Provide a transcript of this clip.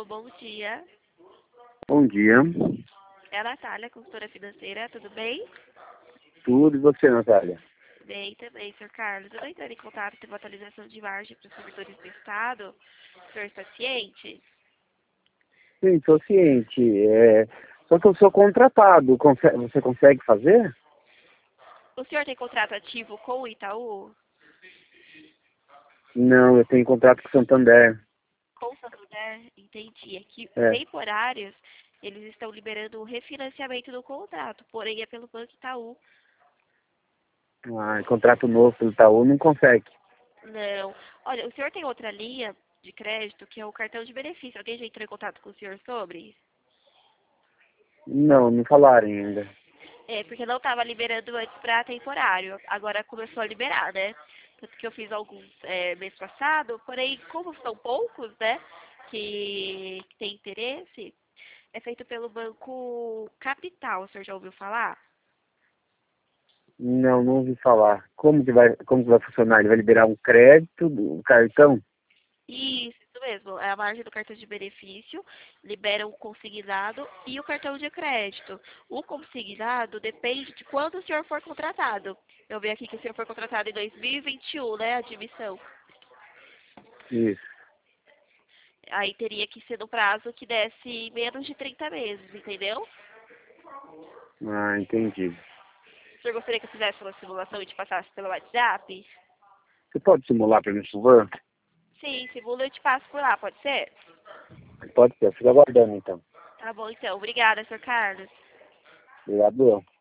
Alô, bom dia. Bom dia. É a Natália, consultora financeira, tudo bem? Tudo e você, Natália? Bem também, Sr. Carlos. Eu estou entrando em contato, teve uma atualização de margem para os servidores do Estado. O senhor está ciente? Sim, sou ciente. Só que eu sou contratado. Você consegue fazer? O senhor tem contrato ativo com o Itaú? Não, eu tenho contrato com o Santander. Com o Santander? Entendi. É que É. temporários, eles estão liberando o refinanciamento do contrato, porém é pelo Banco Itaú. Contrato novo pelo Itaú não consegue. Não. Olha, o senhor tem outra linha de crédito, que é o cartão de benefício. Alguém já entrou em contato com o senhor sobre? Não falaram ainda. É, porque não estava liberando antes para temporário. Agora começou a liberar, né? Tanto que eu fiz alguns mês passado, porém, como são poucos, né, que tem interesse, é feito pelo Banco Capital. O senhor já ouviu falar? Não ouvi falar. Como que vai funcionar? Ele vai liberar um crédito do cartão? Isso mesmo. É a margem do cartão de benefício, libera o consignado e o cartão de crédito. O consignado depende de quando o senhor for contratado. Eu vi aqui que o senhor foi contratado em 2021, né? A admissão. Isso. Aí teria que ser no prazo que desse menos de 30 meses, entendeu? Entendi. O senhor gostaria que eu fizesse uma simulação e te passasse pelo WhatsApp? Você pode simular para mim, por favor? Sim, simula e eu te passo por lá, pode ser? Pode ser. Fica aguardando, então. Tá bom, então. Obrigada, senhor Carlos. Obrigado.